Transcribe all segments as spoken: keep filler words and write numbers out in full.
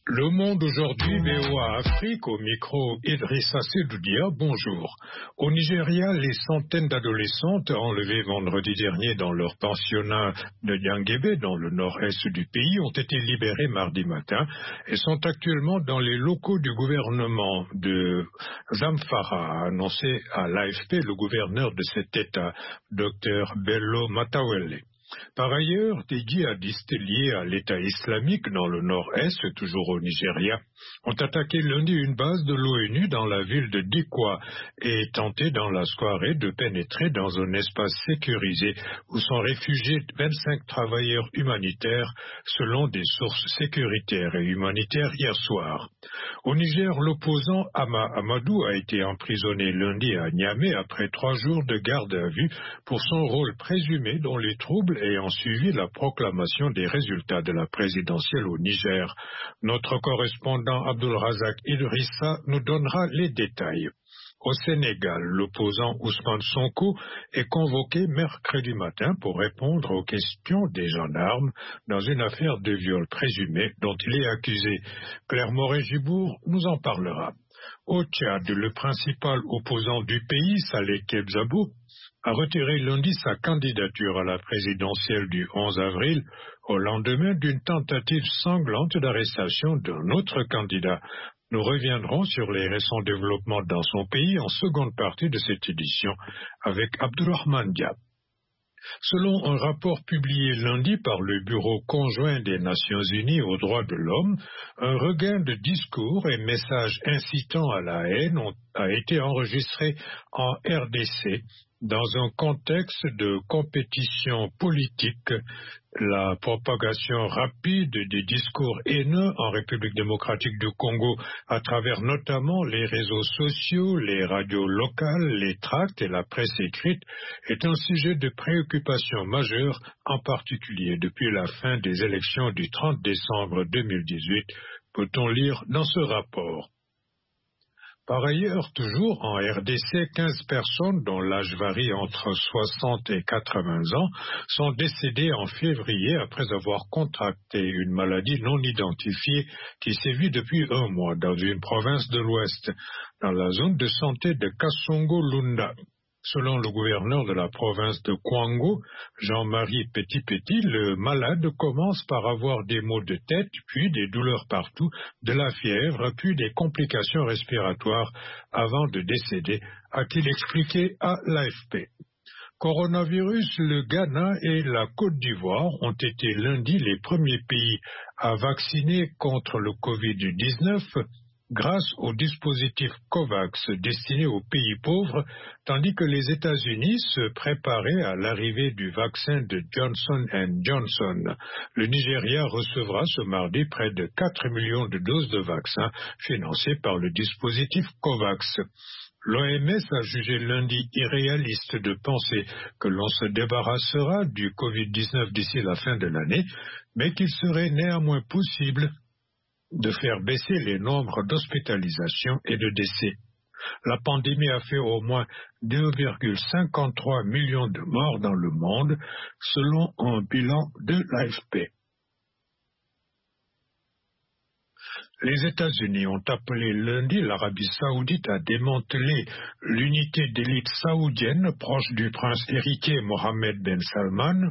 Le Monde aujourd'hui, V O A Afrique, au micro Idrissa Sedoudia, bonjour. Au Nigeria, les centaines d'adolescentes enlevées vendredi dernier dans leur pensionnat de Yangebe, dans le nord-est du pays, ont été libérées mardi matin et sont actuellement dans les locaux du gouvernement de Zamfara, a annoncé à l'A F P le gouverneur de cet État, Dr Bello Matawalle. Par ailleurs, des djihadistes liés à l'État islamique dans le nord-est, toujours au Nigeria, ont attaqué lundi une base de l'ONU dans la ville de Dikwa et tenté dans la soirée de pénétrer dans un espace sécurisé où sont réfugiés vingt-cinq travailleurs humanitaires selon des sources sécuritaires et humanitaires hier soir. Au Niger, l'opposant Ama Amadou a été emprisonné lundi à Niamey après trois jours de garde à vue pour son rôle présumé dans les troubles ayant suivi la proclamation des résultats de la présidentielle au Niger. Notre correspondant Abdulrazak Idrissa nous donnera les détails. Au Sénégal, l'opposant Ousmane Sonko est convoqué mercredi matin pour répondre aux questions des gendarmes dans une affaire de viol présumé dont il est accusé. Claire Moret-Gibour nous en parlera. Au Tchad, le principal opposant du pays, Saleh Kebzabou, a retiré lundi sa candidature à la présidentielle du onze avril au lendemain d'une tentative sanglante d'arrestation d'un autre candidat. Nous reviendrons sur les récents développements dans son pays en seconde partie de cette édition avec Abdourahmane Diab. Selon un rapport publié lundi par le Bureau conjoint des Nations Unies aux droits de l'homme, un regain de discours et messages incitant à la haine ont, a été enregistré en R D C dans un contexte de compétition politique. La propagation rapide des discours haineux en République démocratique du Congo à travers notamment les réseaux sociaux, les radios locales, les tracts et la presse écrite est un sujet de préoccupation majeure, en particulier depuis la fin des élections du trente décembre deux mille dix-huit, peut-on lire dans ce rapport. Par ailleurs, toujours en R D C, quinze personnes dont l'âge varie entre soixante et quatre-vingts ans sont décédées en février après avoir contracté une maladie non identifiée qui sévit depuis un mois dans une province de l'Ouest, dans la zone de santé de Kasongo-Lunda. Selon le gouverneur de la province de Kwango, Jean-Marie Petit-Petit, le malade commence par avoir des maux de tête, puis des douleurs partout, de la fièvre, puis des complications respiratoires avant de décéder, a-t-il expliqué à l'A F P. Coronavirus, le Ghana et la Côte d'Ivoire ont été lundi les premiers pays à vacciner contre le covid dix-neuf, grâce au dispositif COVAX destiné aux pays pauvres, tandis que les États-Unis se préparaient à l'arrivée du vaccin de Johnson and Johnson. Le Nigeria recevra ce mardi près de quatre millions de doses de vaccins financées par le dispositif COVAX. L'O M S a jugé lundi irréaliste de penser que l'on se débarrassera du covid dix-neuf d'ici la fin de l'année, mais qu'il serait néanmoins possible de faire baisser les nombres d'hospitalisations et de décès. La pandémie a fait au moins deux virgule cinquante-trois millions de morts dans le monde, selon un bilan de l'A F P. Les États-Unis ont appelé lundi l'Arabie saoudite à démanteler l'unité d'élite saoudienne proche du prince héritier Mohammed Ben Salman,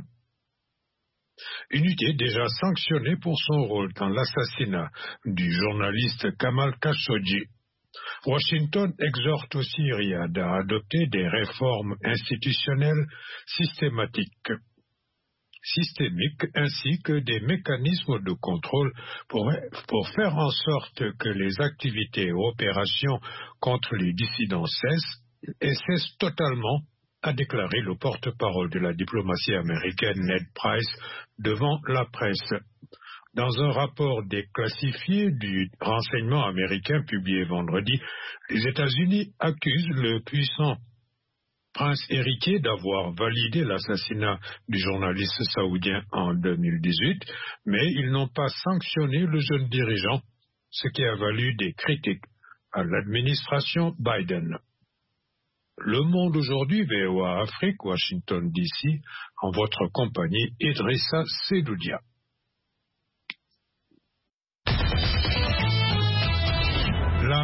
unité déjà sanctionnée pour son rôle dans l'assassinat du journaliste Kamal Khashoggi. Washington exhorte aussi Riyad à adopter des réformes institutionnelles systématiques, systémiques ainsi que des mécanismes de contrôle pour, pour faire en sorte que les activités et opérations contre les dissidents cessent et cessent totalement, a déclaré le porte-parole de la diplomatie américaine Ned Price devant la presse. Dans un rapport déclassifié du renseignement américain publié vendredi, les États-Unis accusent le puissant prince héritier d'avoir validé l'assassinat du journaliste saoudien en deux mille dix-huit, mais ils n'ont pas sanctionné le jeune dirigeant, ce qui a valu des critiques à l'administration Biden. Le Monde aujourd'hui, V O A Afrique, Washington D C, en votre compagnie, Idrissa Sedoudia.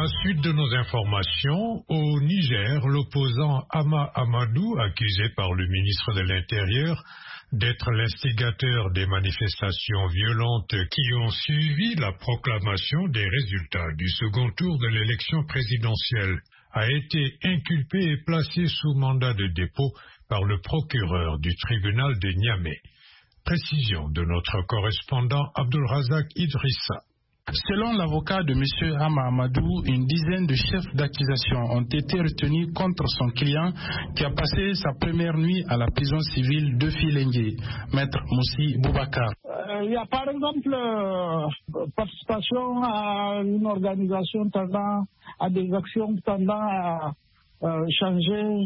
Dans la suite de nos informations, au Niger, l'opposant Hama Amadou, accusé par le ministre de l'Intérieur d'être l'instigateur des manifestations violentes qui ont suivi la proclamation des résultats du second tour de l'élection présidentielle, a été inculpé et placé sous mandat de dépôt par le procureur du tribunal de Niamey. Précision de notre correspondant Abdulrazak Idrissa. Selon l'avocat de M. Hama Amadou, une dizaine de chefs d'accusation ont été retenus contre son client qui a passé sa première nuit à la prison civile de Filengue, Maître Moussi Boubacar. Il euh, y a par exemple euh, participation à une organisation tendant à des actions tendant à euh, changer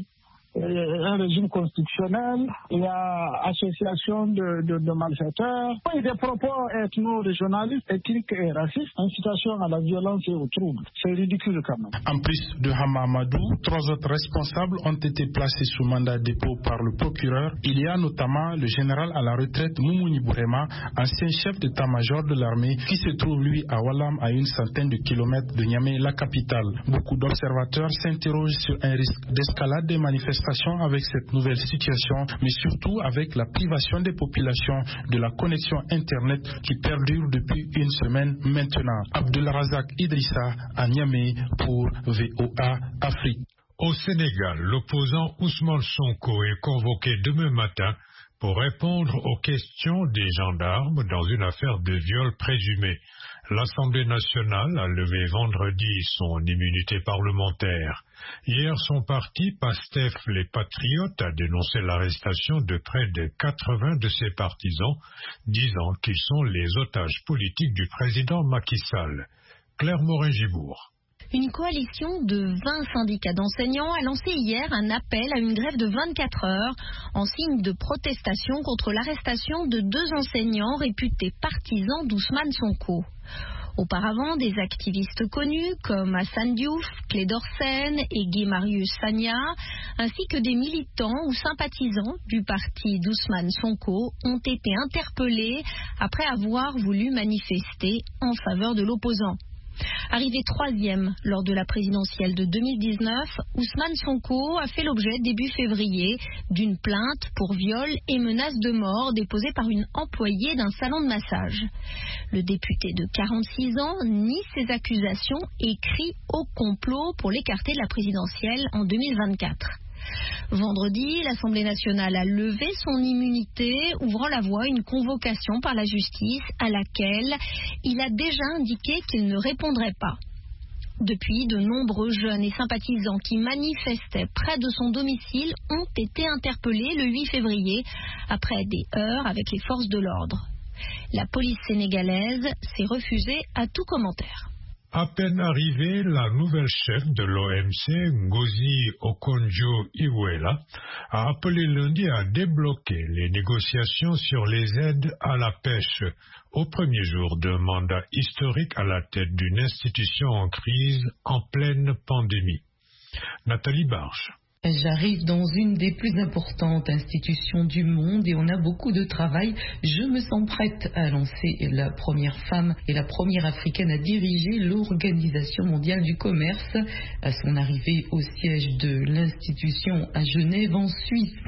un régime constitutionnel, il y a association de, de, de malfaiteurs, et des propos ethno-régionalistes, ethniques et racistes, incitation à la violence et au trouble. C'est ridicule quand même. En plus de Hama Amadou, trois autres responsables ont été placés sous mandat de dépôt par le procureur. Il y a notamment le général à la retraite Moumouni Bourema, ancien chef d'état-major de l'armée, qui se trouve lui à Walam, à une centaine de kilomètres de Niamey, la capitale. Beaucoup d'observateurs s'interrogent sur un risque d'escalade des manifestations avec cette nouvelle situation, mais surtout avec la privation des populations de la connexion Internet qui perdure depuis une semaine maintenant. Abdulrazak Idrissa à Niamey pour V O A Afrique. Au Sénégal, l'opposant Ousmane Sonko est convoqué demain matin pour répondre aux questions des gendarmes dans une affaire de viol présumé. L'Assemblée nationale a levé vendredi son immunité parlementaire. Hier, son parti, PASTEF les Patriotes, a dénoncé l'arrestation de près de quatre-vingts de ses partisans, disant qu'ils sont les otages politiques du président Macky Sall. Claire Morin-Gibourg. Une coalition de vingt syndicats d'enseignants a lancé hier un appel à une grève de vingt-quatre heures en signe de protestation contre l'arrestation de deux enseignants réputés partisans d'Ousmane Sonko. Auparavant, des activistes connus comme Hassan Diouf, Clédor Sène et Guy Marius Sagna, ainsi que des militants ou sympathisants du parti d'Ousmane Sonko ont été interpellés après avoir voulu manifester en faveur de l'opposant. Arrivé troisième lors de la présidentielle de deux mille dix-neuf, Ousmane Sonko a fait l'objet début février d'une plainte pour viol et menace de mort déposée par une employée d'un salon de massage. Le député de quarante-six ans nie ces accusations et crie au complot pour l'écarter de la présidentielle en deux mille vingt-quatre. Vendredi, l'Assemblée nationale a levé son immunité, ouvrant la voie à une convocation par la justice à laquelle il a déjà indiqué qu'il ne répondrait pas. Depuis, de nombreux jeunes et sympathisants qui manifestaient près de son domicile ont été interpellés le huit février après des heurts avec les forces de l'ordre. La police sénégalaise s'est refusée à tout commentaire. À peine arrivée, la nouvelle chef de l'O M C, Ngozi Okonjo-Iweala, a appelé lundi à débloquer les négociations sur les aides à la pêche au premier jour d'un mandat historique à la tête d'une institution en crise en pleine pandémie. Nathalie Barge. J'arrive dans une des plus importantes institutions du monde et on a beaucoup de travail. Je me sens prête à lancer la première femme et la première africaine à diriger l'Organisation mondiale du commerce à son arrivée au siège de l'institution à Genève en Suisse.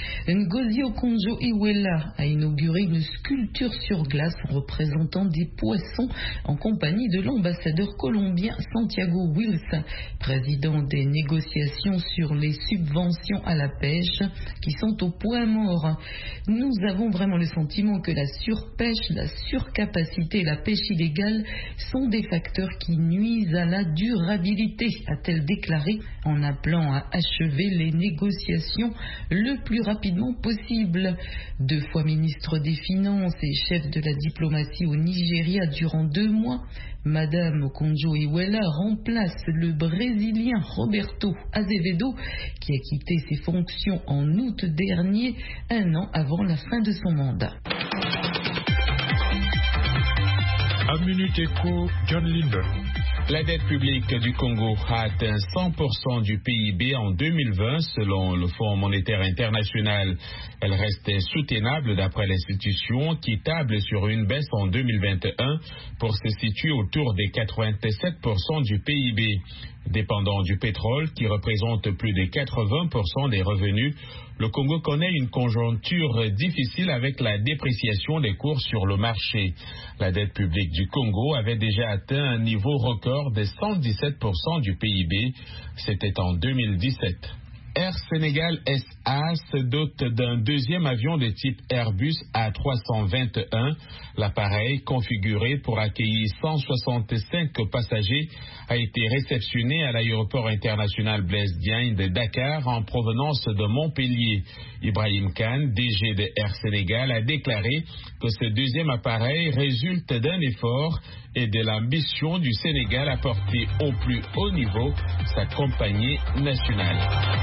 Ngozi Okonjo-Iweala a inauguré une sculpture sur glace représentant des poissons en compagnie de l'ambassadeur colombien Santiago Wills, président des négociations sur les subventions à la pêche qui sont au point mort. Nous avons vraiment le sentiment que la surpêche, la surcapacité et la pêche illégale sont des facteurs qui nuisent à la durabilité, a-t-elle déclaré en appelant à achever les négociations le plus rapidement possible. Deux fois ministre des Finances et chef de la diplomatie au Nigeria durant deux mois, Madame Okonjo-Iweala remplace le Brésilien Roberto Azevedo qui a quitté ses fonctions en août dernier, un an avant la fin de son mandat. À Minute Éco, John Lindon. La dette publique du Congo a atteint cent pour cent du P I B en deux mille vingt selon le Fonds monétaire international. Elle restait soutenable d'après l'institution qui table sur une baisse en deux mille vingt et un pour se situer autour des quatre-vingt-sept pour cent du P I B. Dépendant du pétrole qui représente plus de quatre-vingts pour cent des revenus, le Congo connaît une conjoncture difficile avec la dépréciation des cours sur le marché. La dette publique du Congo avait déjà atteint un niveau record de cent dix-sept pour cent du P I B. C'était en deux mille dix-sept. Air Sénégal S A se dote d'un deuxième avion de type Airbus A trois cent vingt et un. L'appareil, configuré pour accueillir cent soixante-cinq passagers, a été réceptionné à l'aéroport international Blaise Diagne de Dakar en provenance de Montpellier. Ibrahim Khan, D G de Air Sénégal, a déclaré que ce deuxième appareil résulte d'un effort et de l'ambition du Sénégal à porter au plus haut niveau sa compagnie nationale.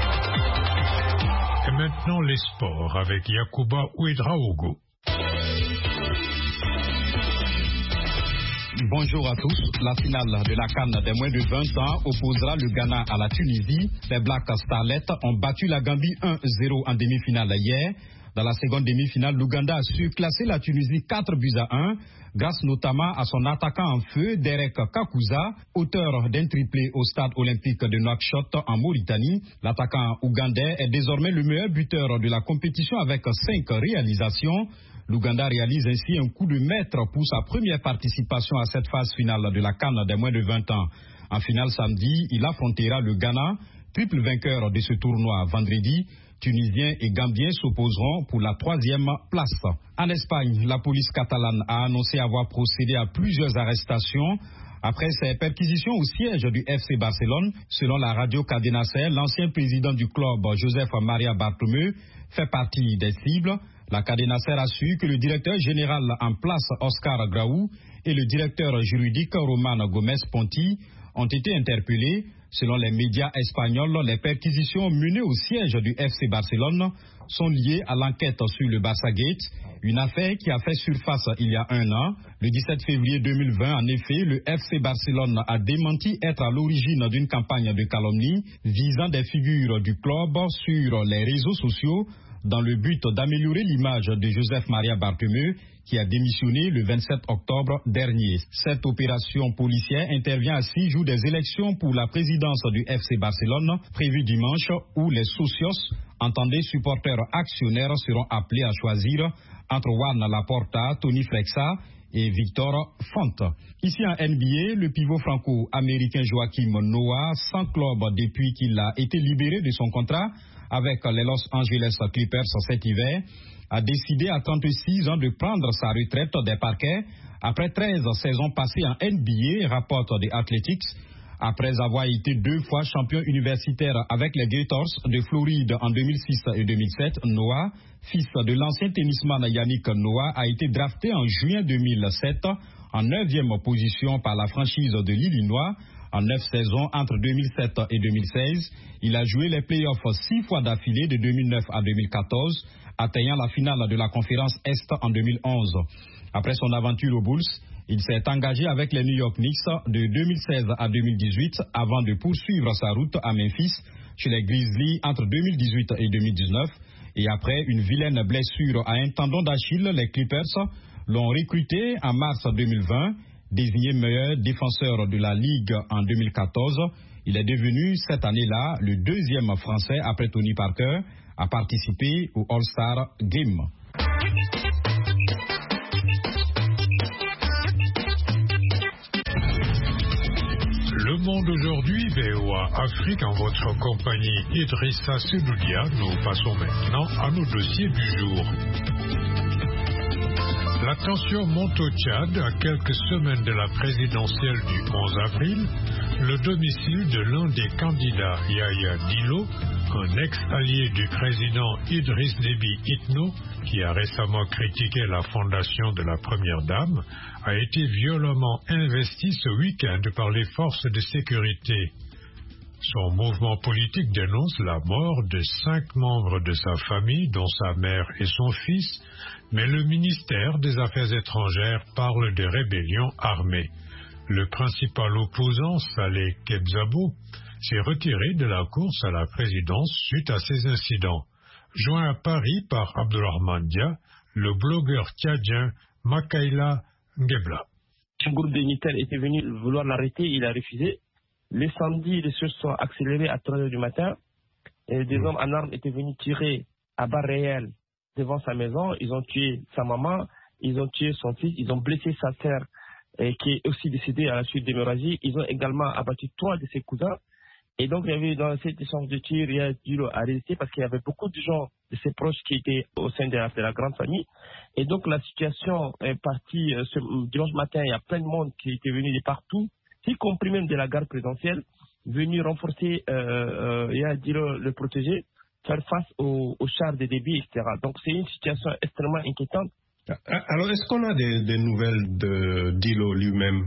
Et maintenant les sports avec Yacouba Ouedraogo. Bonjour à tous. La finale de la CAN des moins de vingt ans opposera le Ghana à la Tunisie. Les Black Starlets ont battu la Gambie un zéro en demi-finale hier. Dans la seconde demi-finale, l'Ouganda a su classer la Tunisie quatre buts à un, grâce notamment à son attaquant en feu, Derek Kakuza, auteur d'un triplé au stade olympique de Nouakchott en Mauritanie. L'attaquant ougandais est désormais le meilleur buteur de la compétition avec cinq réalisations. L'Ouganda réalise ainsi un coup de maître pour sa première participation à cette phase finale de la CAN des moins de vingt ans. En finale samedi, il affrontera le Ghana, triple vainqueur de ce tournoi vendredi. Tunisiens et Gambiens s'opposeront pour la troisième place. En Espagne, la police catalane a annoncé avoir procédé à plusieurs arrestations après ses perquisitions au siège du F C Barcelone. Selon la radio Cadena Ser, l'ancien président du club, Joseph Maria Bartomeu, fait partie des cibles. La Cadena Ser a su que le directeur général en place, Oscar Graou, et le directeur juridique, Roman Gomez Ponti, ont été interpellés. Selon les médias espagnols, les perquisitions menées au siège du F C Barcelone sont liées à l'enquête sur le Barça Gate, une affaire qui a fait surface il y a un an. Le dix-sept février deux mille vingt, en effet, le F C Barcelone a démenti être à l'origine d'une campagne de calomnie visant des figures du club sur les réseaux sociaux dans le but d'améliorer l'image de Joseph Maria Bartomeu, qui a démissionné le vingt-sept octobre dernier. Cette opération policière intervient à six jours des élections pour la présidence du F C Barcelone, prévues dimanche, où les socios, entendez supporters actionnaires, seront appelés à choisir entre Juan Laporta, Tony Flexa et Victor Font. Ici en N B A, le pivot franco-américain Joachim Noah, sans club depuis qu'il a été libéré de son contrat avec les Los Angeles Clippers cet hiver, a décidé à trente-six ans de prendre sa retraite des parquets après treize saisons passées en N B A, rapporte The Athletics. Après avoir été deux fois champion universitaire avec les Gators de Floride en deux mille six et deux mille sept, Noah, fils de l'ancien tennisman Yannick Noah, a été drafté en juin deux mille sept en neuvième position par la franchise de l'Illinois. En neuf saisons entre deux mille sept et deux mille seize, il a joué les playoffs six fois d'affilée de deux mille neuf à deux mille quatorze, atteignant la finale de la conférence Est en deux mille onze. Après son aventure aux Bulls, il s'est engagé avec les New York Knicks de deux mille seize à deux mille dix-huit avant de poursuivre sa route à Memphis chez les Grizzlies entre deux mille dix-huit et deux mille dix-neuf. Et après une vilaine blessure à un tendon d'Achille, les Clippers l'ont recruté en mars deux mille vingt. Désigné meilleur défenseur de la Ligue en deux mille quatorze, il est devenu cette année-là le deuxième Français après Tony Parker à participer au All-Star Game. Le Monde aujourd'hui, V O A Afrique, en votre compagnie Idrissa Sedoudia. Nous passons maintenant à nos dossiers du jour. La tension monte au Tchad à quelques semaines de la présidentielle du onze avril. Le domicile de l'un des candidats, Yaya Dillo, un ex-allié du président Idriss Déby Itno, qui a récemment critiqué la fondation de la Première Dame, a été violemment investi ce week-end par les forces de sécurité. Son mouvement politique dénonce la mort de cinq membres de sa famille, dont sa mère et son fils, mais le ministère des Affaires étrangères parle de rébellion armée. Le principal opposant, Saleh Kebzabo, s'est retiré de la course à la présidence suite à ces incidents. Joint à Paris par Abdourahmane Dia, le blogueur tchadien Makaila Ngebla. Un groupe de militaires était venu vouloir l'arrêter, il a refusé. Les samedis, les choses sont accélérées à trois heures du matin. Et des mmh. hommes en armes étaient venus tirer à balles réelles devant sa maison. Ils ont tué sa maman, ils ont tué son fils, ils ont blessé sa sœur et qui est aussi décédée à la suite d'hémorragie. Ils ont également abattu trois de ses cousins. Et donc, il y avait dans cet échange de tirs, il y a dû à résister parce qu'il y avait beaucoup de gens de ses proches qui étaient au sein de la, de la grande famille. Et donc, la situation est partie ce dimanche matin. Il y a plein de monde qui était venu de partout, y compris même de la garde présidentielle, venu renforcer, euh, euh, il y a dit le, le protéger, faire face aux, aux chars de débit, et cetera. Donc, c'est une situation extrêmement inquiétante. Alors, est-ce qu'on a des, des nouvelles de Dilo lui-même?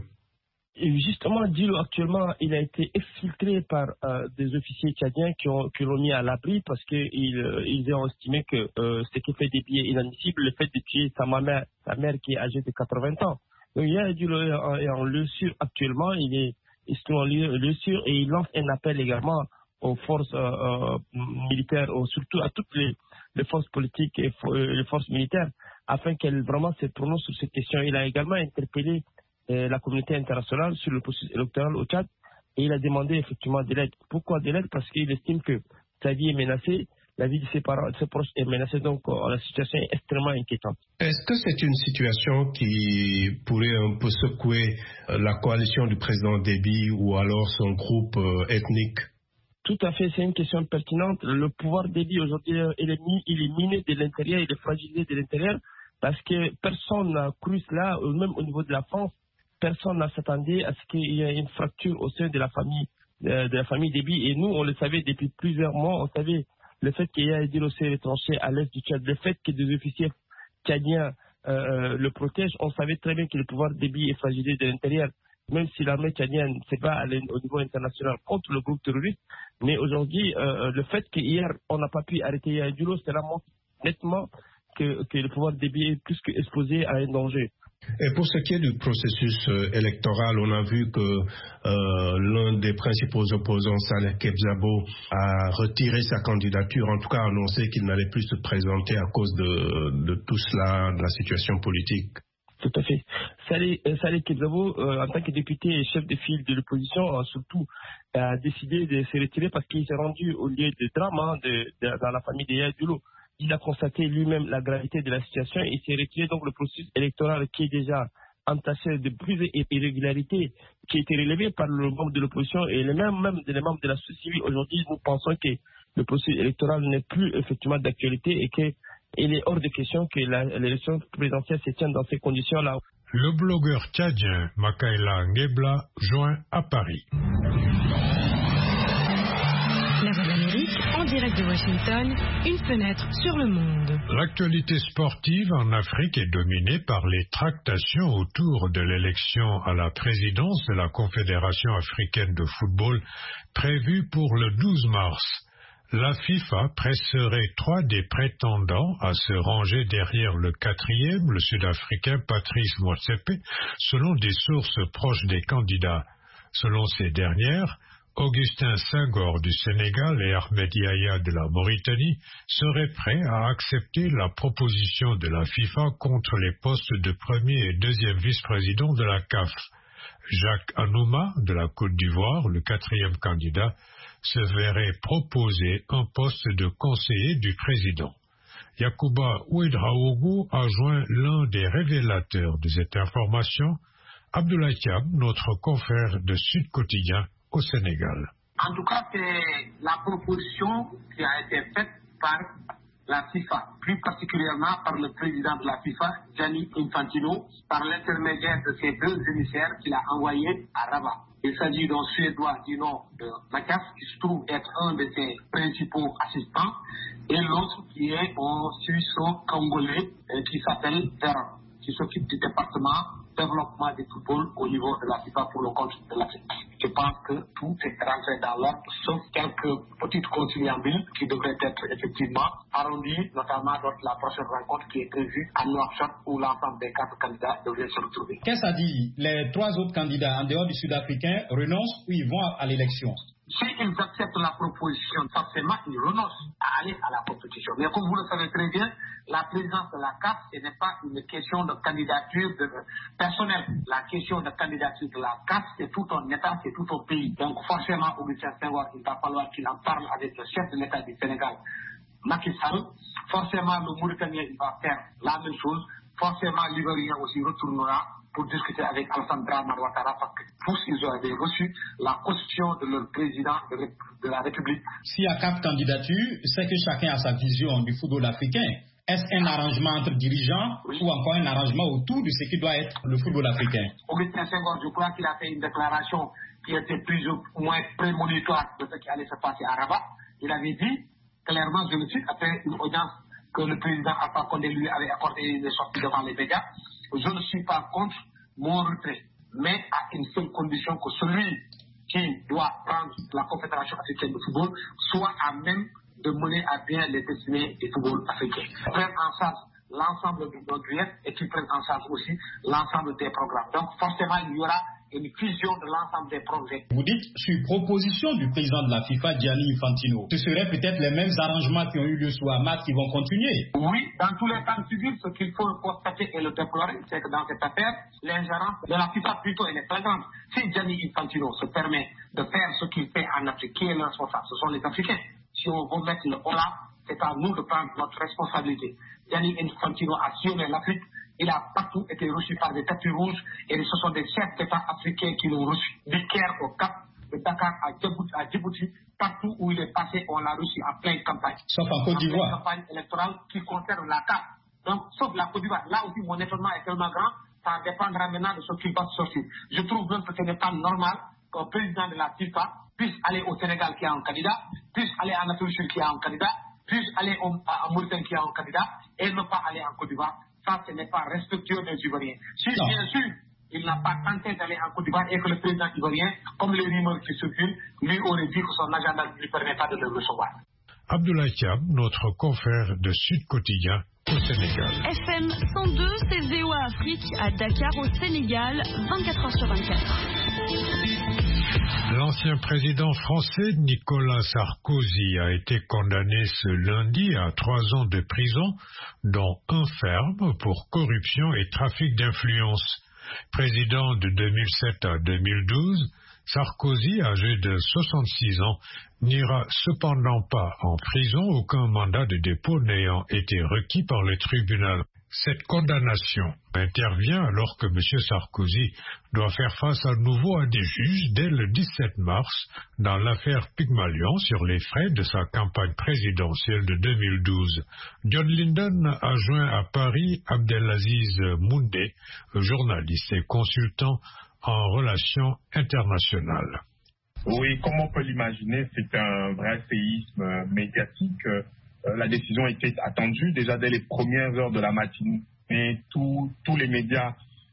Et justement, Dilo, actuellement, il a été exfiltré par euh, des officiers tchadiens qui, ont, qui l'ont mis à l'abri parce qu'ils euh, ils ont estimé que euh, ce qui fait des billets inadmissible, le fait de tuer sa mère, sa mère qui est âgée de quatre-vingts ans. Donc, il y a Dilo est en lieu sûr actuellement, il est, il est en lieu sûr et il lance un appel également aux forces euh, euh, militaires, aux, surtout à toutes les, les forces politiques et euh, les forces militaires, afin qu'elles vraiment se prononcent sur cette question. Il a également interpellé euh, la communauté internationale sur le processus électoral au Tchad et il a demandé effectivement de l'aide. Pourquoi de l'aide? Parce qu'il estime que sa vie est menacée, la vie de ses parents, de ses proches est menacée, donc euh, la situation est extrêmement inquiétante. Est-ce que c'est une situation qui pourrait un peu secouer euh, la coalition du président Déby ou alors son groupe euh, ethnique? Tout à fait, c'est une question pertinente. Le pouvoir Déby aujourd'hui, il est, mis, il est miné de l'intérieur, il est fragilisé de l'intérieur parce que personne n'a cru cela, même au niveau de la France, personne n'a s'attendait à ce qu'il y ait une fracture au sein de la famille, de, de la famille Déby. Et nous, on le savait depuis plusieurs mois, on savait le fait qu'il y ait des retranchés à l'est du Tchad, le fait que des officiers tchadiens euh, le protègent, on savait très bien que le pouvoir Déby est fragilisé de l'intérieur. Même si l'armée tchadienne ne s'est pas allée au niveau international contre le groupe terroriste, mais aujourd'hui, euh, le fait qu'hier, on n'a pas pu arrêter Yaya Dilo, cela montre nettement que, que le pouvoir Déby est plus qu'exposé à un danger. Et pour ce qui est du processus euh, électoral, on a vu que euh, l'un des principaux opposants, Saleh Kebzabo, a retiré sa candidature, en tout cas annoncé qu'il n'allait plus se présenter à cause de, de tout cela, de la situation politique. Tout à fait. Saleh, euh, Saleh Kebzabo, euh, en tant que député et chef de file de l'opposition, a surtout a décidé de se retirer parce qu'il s'est rendu au lieu de drame hein, de, de, dans la famille de Yaya Dilo. Il a constaté lui-même la gravité de la situation et il s'est retiré. Donc le processus électoral qui est déjà entaché de plusieurs irrégularités qui a été relevé par le membre de l'opposition et les mêmes, même les membres de la société civile. Aujourd'hui, nous pensons que le processus électoral n'est plus effectivement d'actualité et qu'il est hors de question que la, l'élection présidentielle se tienne dans ces conditions-là. Le blogueur tchadien Makaila Ngebla joint à Paris. La Voix de l'Amérique, en direct de Washington, une fenêtre sur le monde. L'actualité sportive en Afrique est dominée par les tractations autour de l'élection à la présidence de la Confédération africaine de football prévue pour le douze mars. La FIFA presserait trois des prétendants à se ranger derrière le quatrième, le Sud-Africain Patrice Motsepe, selon des sources proches des candidats. Selon ces dernières, Augustin Senghor du Sénégal et Ahmed Yahya de la Mauritanie seraient prêts à accepter la proposition de la FIFA contre les postes de premier et deuxième vice-président de la C A F. Jacques Anouma de la Côte d'Ivoire, le quatrième candidat, se verrait proposer un poste de conseiller du président. Yacouba Ouedraogo a joint l'un des révélateurs de cette information, Abdoulaye Thiam, notre confrère de Sud Quotidien au Sénégal. En tout cas, c'est la proposition qui a été faite par la FIFA, plus particulièrement par le président de la FIFA, Gianni Infantino, par l'intermédiaire de ces deux émissaires qu'il a envoyés à Rabat. Il s'agit d'un Suédois du nom de Makas, qui se trouve être un de ses principaux assistants, et l'autre qui est un Suisse-Congolais qui s'appelle Véran, qui s'occupe du département développement du football au niveau de la FIFA pour le compte de l'Afrique. Je pense que tout est rentré dans l'ordre, sauf quelques petites conciliabules qui devraient être effectivement arrondies, notamment lors de la prochaine rencontre qui est prévue à Nouakchott où l'ensemble des quatre candidats devraient se retrouver. Qu'est-ce à dire? Les trois autres candidats en dehors du Sud-Africain renoncent ou ils vont à l'élection? S'ils acceptent la proposition, forcément, ils renoncent à aller à la compétition. Mais comme vous le savez très bien, la présidence de la C A F, ce n'est pas une question de candidature de, personnelle. La question de candidature de la C A F, c'est tout un État, c'est tout un pays. Donc forcément, Augustin Senghor, il va falloir qu'il en parle avec le chef de l'État du Sénégal, Macky Sall. Forcément, le Mauritanien, il va faire la même chose. Forcément, l'Ivoirien aussi retournera pour discuter avec Alassane Dramane Ouattara parce que tous ils avaient reçu la constitution de leur président de, de la République. S'il y a quatre candidatures, c'est que chacun a sa vision du football africain. Est-ce un arrangement entre dirigeants oui. ou encore un arrangement autour de ce qui doit être le football africain? Augustin Senghor, je crois qu'il a fait une déclaration qui était plus ou moins prémonitoire de ce qui allait se passer à Rabat. Il avait dit clairement, je le cite, après une audience que le président Alpha Condé lui avait accordé, il est sorti devant les médias. Je ne suis pas contre mon retrait, mais à une seule condition que celui qui doit prendre la Confédération africaine de football soit à même de mener à bien les destinées du football africain. Prendre en charge l'ensemble de nos griefs et qui prennent en charge aussi l'ensemble des programmes. Donc forcément, il y aura une fusion de l'ensemble des projets. Vous dites, sur proposition du président de la FIFA, Gianni Infantino, ce seraient peut-être les mêmes arrangements qui ont eu lieu sous Hamad qui vont continuer? Oui, dans tous les cas civils, ce qu'il faut constater et le déplorer, c'est que dans cette affaire, l'ingérence de la FIFA plutôt elle est flagrante. Si Gianni Infantino se permet de faire ce qu'il fait en Afrique, qui est le responsable? Ce sont les Africains. Si on veut mettre le holà, c'est à nous de prendre notre responsabilité. Gianni Infantino a sillonné l'Afrique. Il a partout été reçu par des tapis rouges et ce sont des chefs d'État africains qui l'ont reçu. Du Caire au Cap, de Dakar à Djibouti, à Djibouti, partout où il est passé, on l'a reçu en pleine campagne. Sauf en Côte d'Ivoire. En campagne électorale qui concerne la C A F. Donc, sauf la Côte d'Ivoire. Là aussi, mon étonnement est tellement grand, ça dépendra maintenant de ce qui va sortir. Je trouve même que ce n'est pas normal qu'un président de la FIFA puisse aller au Sénégal qui a un candidat, puisse aller en Afrique du Sud qui a un candidat, puisse aller en Mauritanie qui a un candidat et ne pas aller en Côte d'Ivoire. Ça, ce n'est pas respectueux des Ivoiriens. Si, non. Bien sûr, il n'a pas tenté d'aller en Côte d'Ivoire et que le président ivoirien, comme les rumeurs qui circulent, lui aurait dit que son agenda ne lui permet pas de le recevoir. Abdoulaye Thiam, notre confrère de Sud Quotidien au Sénégal. F M cent deux, c'est V O A Afrique à Dakar au Sénégal, vingt-quatre heures sur vingt-quatre. L'ancien président français Nicolas Sarkozy a été condamné ce lundi à trois ans de prison, dont un ferme pour corruption et trafic d'influence. Président de deux mille sept à deux mille douze, Sarkozy, âgé de soixante-six ans, n'ira cependant pas en prison, aucun mandat de dépôt n'ayant été requis par le tribunal. Cette condamnation intervient alors que M. Sarkozy doit faire face à nouveau à des juges dès le dix-sept mars dans l'affaire Pygmalion sur les frais de sa campagne présidentielle de deux mille douze. John Linden a joint à Paris Abdelaziz Moundé, journaliste et consultant en relations internationales. Oui, comme on peut l'imaginer, c'est un vrai séisme médiatique. La décision était attendue déjà dès les premières heures de la matinée. Et tous les médias,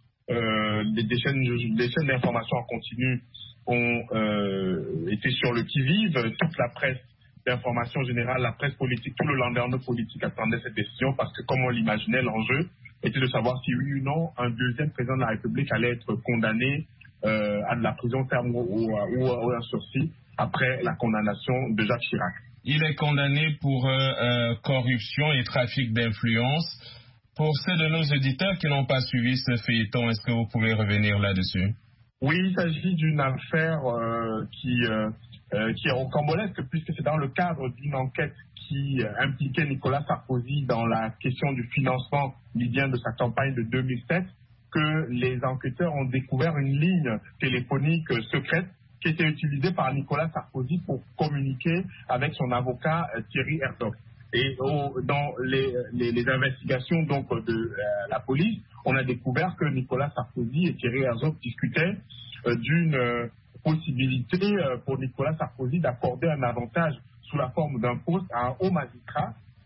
euh, des, des chaînes, des chaînes d'information en continu ont euh, été sur le qui-vive. Toute la presse d'information générale, la presse politique, tout le landerneau politique attendait cette décision parce que, comme on l'imaginait, l'enjeu était de savoir si oui ou non un deuxième président de la République allait être condamné euh, à de la prison ferme ou, ou, ou, ou un sursis après la condamnation de Jacques Chirac. Il est condamné pour euh, euh, corruption et trafic d'influence. Pour ceux de nos auditeurs qui n'ont pas suivi ce feuilleton, est-ce que vous pouvez revenir là-dessus? Oui, il s'agit d'une affaire euh, qui, euh, euh, qui est rocambolesque puisque c'est dans le cadre d'une enquête qui euh, impliquait Nicolas Sarkozy dans la question du financement libyen de sa campagne de deux mille sept que les enquêteurs ont découvert une ligne téléphonique euh, secrète qui était utilisé par Nicolas Sarkozy pour communiquer avec son avocat euh, Thierry Herzog. Et oh, dans les, les, les investigations donc de euh, la police, on a découvert que Nicolas Sarkozy et Thierry Herzog discutaient euh, d'une euh, possibilité euh, pour Nicolas Sarkozy d'accorder un avantage sous la forme d'un poste à un haut magistrat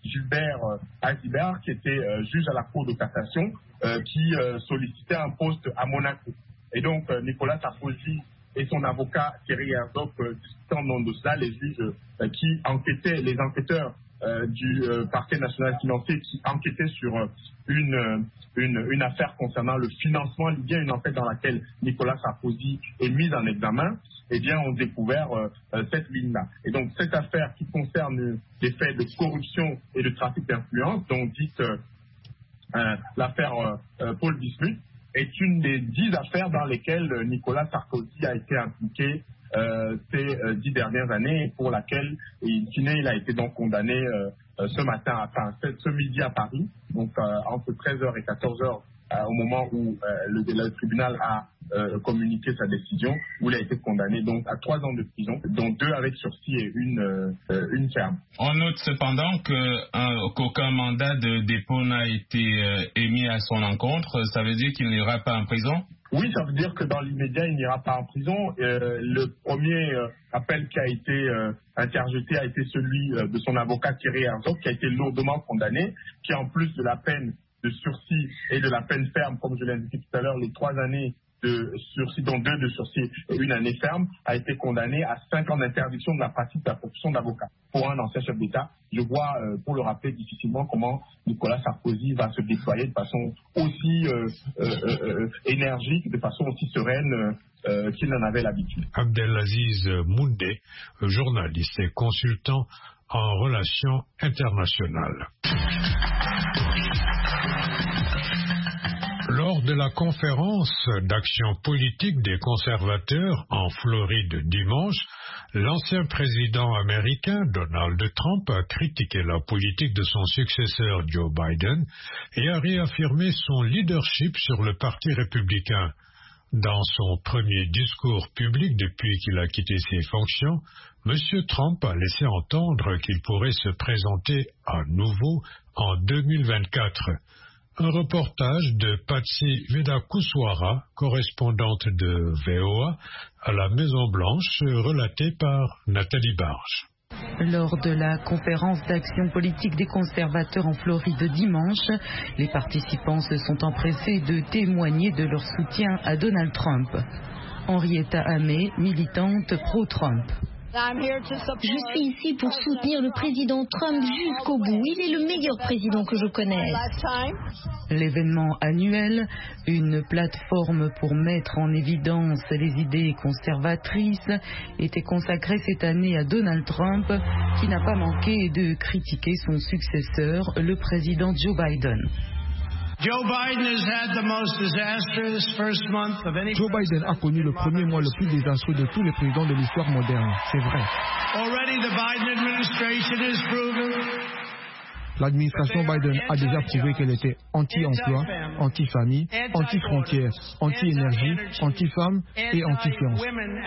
Gilbert Azibert, qui était euh, juge à la Cour de cassation, euh, qui euh, sollicitait un poste à Monaco. Et donc, euh, Nicolas Sarkozy et son avocat Thierry Herzog euh, discutant au nom de cela, les juges euh, qui enquêtaient, les enquêteurs euh, du euh, parquet national financier qui enquêtaient sur euh, une, euh, une, une affaire concernant le financement libyen, une enquête dans laquelle Nicolas Sarkozy est mis en examen, eh bien, ont découvert euh, euh, cette ligne-là. Et donc, cette affaire qui concerne des faits de corruption et de trafic d'influence, dont dite euh, euh, l'affaire euh, euh, Paul Bismuth, est une des dix affaires dans lesquelles Nicolas Sarkozy a été impliqué euh, ces euh, dix dernières années et pour laquelle il, il a été donc condamné euh, ce matin, enfin ce, ce midi à Paris, donc euh, entre treize heures et quatorze heures euh, au moment où euh, le, le tribunal a euh, communiqué sa décision, où il a été condamné donc à trois ans de prison, dont deux avec sursis et une, euh, une ferme. On note cependant que, euh, qu'aucun mandat de dépôt n'a été euh, émis à son encontre. Ça veut dire qu'il n'ira pas en prison? Oui, ça veut dire que dans l'immédiat, il n'ira pas en prison. Euh, le premier euh, appel qui a été euh, interjeté a été celui euh, de son avocat Thierry Herzog, qui a été lourdement condamné, qui en plus de la peine de sursis et de la peine ferme, comme je l'ai indiqué tout à l'heure, les trois années de sursis, dont deux de sursis et une année ferme, a été condamné à cinq ans d'interdiction de la pratique de la profession d'avocat. Pour un ancien chef d'État, je vois, euh, pour le rappeler difficilement, comment Nicolas Sarkozy va se déployer de façon aussi euh, euh, euh, énergique, de façon aussi sereine euh, qu'il en avait l'habitude. Abdelaziz Moundé, journaliste et consultant en relations internationales. Lors de la conférence d'action politique des conservateurs en Floride dimanche, l'ancien président américain Donald Trump a critiqué la politique de son successeur Joe Biden et a réaffirmé son leadership sur le Parti républicain. Dans son premier discours public depuis qu'il a quitté ses fonctions, M. Trump a laissé entendre qu'il pourrait se présenter à nouveau en deux mille vingt-quatre. Un reportage de Patsy Vedakuswara, correspondante de V O A à la Maison-Blanche, relaté par Nathalie Barge. Lors de la conférence d'action politique des conservateurs en Floride dimanche, les participants se sont empressés de témoigner de leur soutien à Donald Trump. Henrietta Hamé, militante pro-Trump. Je suis ici pour soutenir le président Trump jusqu'au bout. Il est le meilleur président que je connaisse. L'événement annuel, une plateforme pour mettre en évidence les idées conservatrices, était consacré cette année à Donald Trump, qui n'a pas manqué de critiquer son successeur, le président Joe Biden. Joe Biden has had the most disastrous first month of any... Joe Biden a connu le premier mois le plus désastreux de tous les présidents de l'histoire moderne, c'est vrai. Already the Biden administration has proven... L'administration Biden a déjà prouvé qu'elle était anti-emploi, anti-famille, anti-frontières, anti-énergie, anti-femmes et anti-science.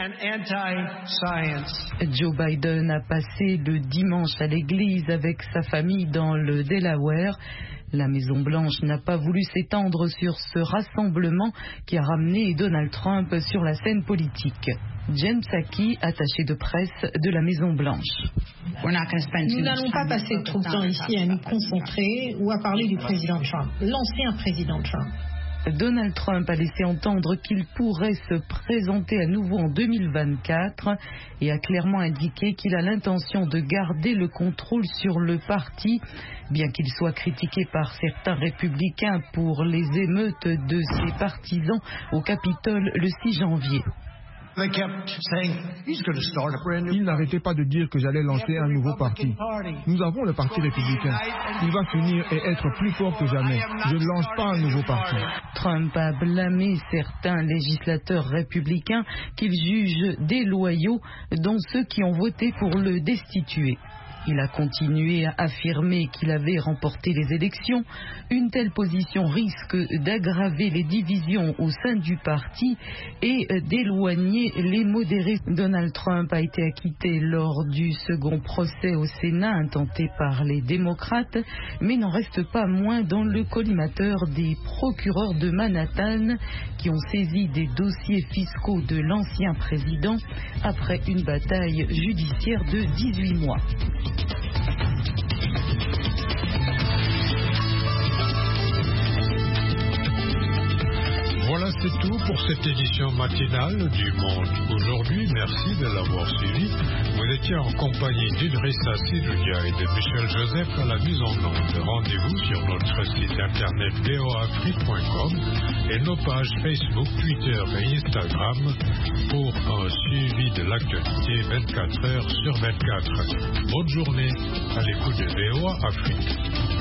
Joe Biden a passé le dimanche à l'église avec sa famille dans le Delaware. La Maison-Blanche n'a pas voulu s'étendre sur ce rassemblement qui a ramené Donald Trump sur la scène politique. Jen Psaki, attachée de presse de la Maison-Blanche. Nous n'allons pas passer trop de temps ici à nous concentrer ou à parler du président Trump, l'ancien président Trump. Donald Trump a laissé entendre qu'il pourrait se présenter à nouveau en deux mille vingt-quatre et a clairement indiqué qu'il a l'intention de garder le contrôle sur le parti, bien qu'il soit critiqué par certains républicains pour les émeutes de ses partisans au Capitole le six janvier. Il n'arrêtait pas de dire que j'allais lancer un nouveau parti. Nous avons le Parti républicain. Il va finir et être plus fort que jamais. Je ne lance pas un nouveau parti. Trump a blâmé certains législateurs républicains qu'il juge déloyaux, dont ceux qui ont voté pour le destituer. Il a continué à affirmer qu'il avait remporté les élections. Une telle position risque d'aggraver les divisions au sein du parti et d'éloigner les modérés. Donald Trump a été acquitté lors du second procès au Sénat intenté par les démocrates, mais n'en reste pas moins dans le collimateur des procureurs de Manhattan qui ont saisi des dossiers fiscaux de l'ancien président après une bataille judiciaire de dix-huit mois. C'est tout pour cette édition matinale du Monde aujourd'hui. Merci de l'avoir suivi. Vous étiez en compagnie d'Idrissa Sidoudia et de Michel Joseph à la mise en onde. Rendez-vous sur notre site internet v o afrique point com et nos pages Facebook, Twitter et Instagram pour un suivi de l'actualité vingt-quatre heures sur vingt-quatre. Bonne journée à l'écoute de V O A Afrique.